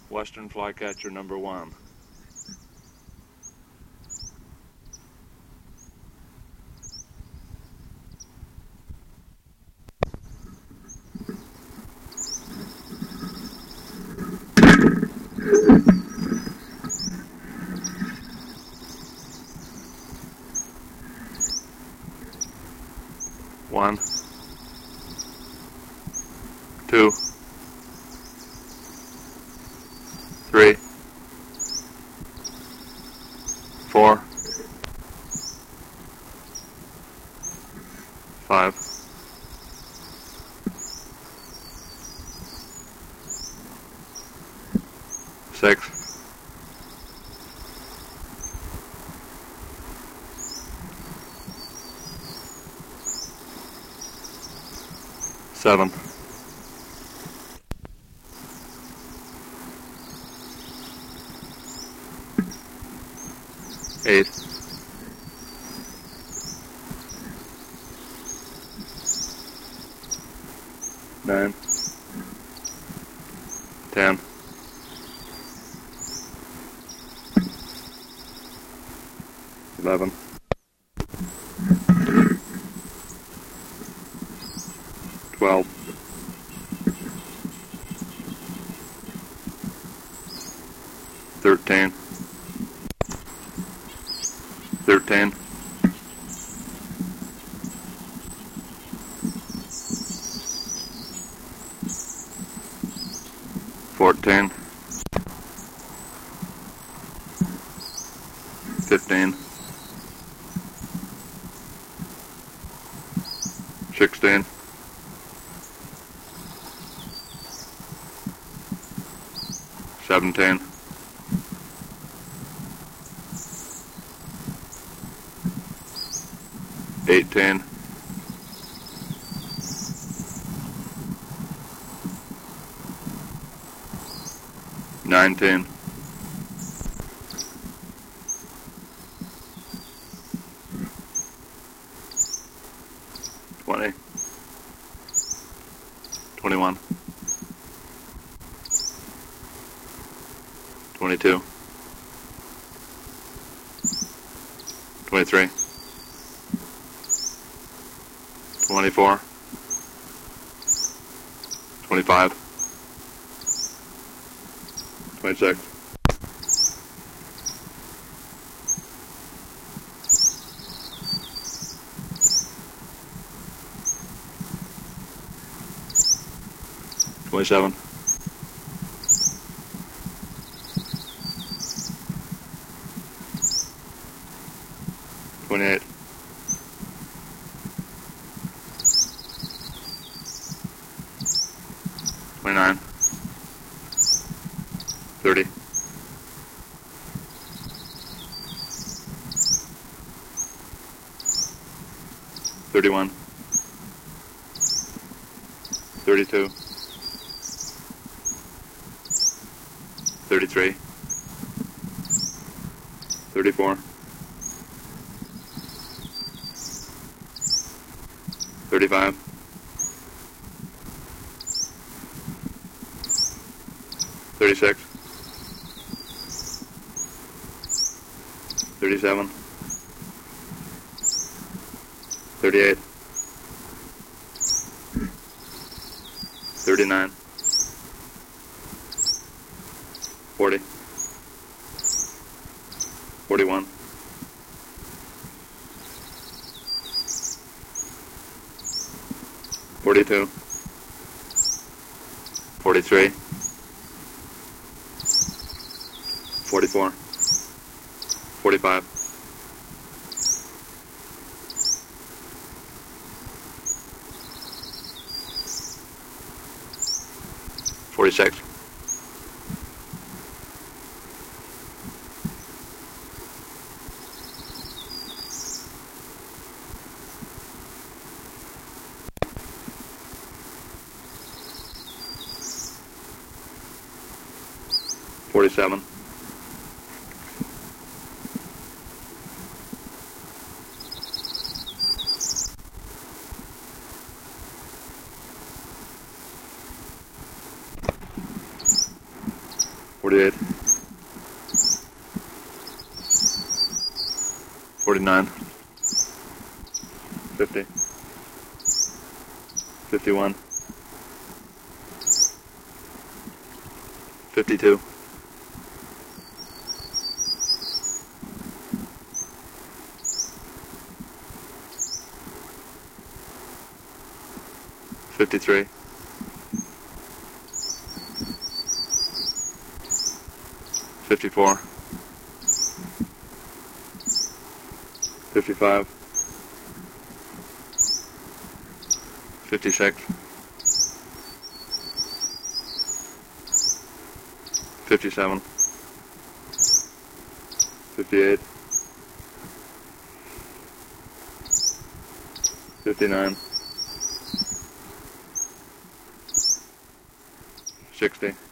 Western Flycatcher number 1. One, two, three, four, five, six, seven, 8, 9, 10, 11, 12, 13, 13, 14, 15, 16, 17, 18, 19, 20, 21, 22, 23, 24, 25, 26, 27, 28, 29, 30, 31, 32, 33, 34, 35, 36, 37, 38, 39, 40, 41, 42, 43, 44, 45, 46, 47, 48, 48, 49, 50, 51, 52, 53, 54, 55, 56, 57, 58, 59, 60,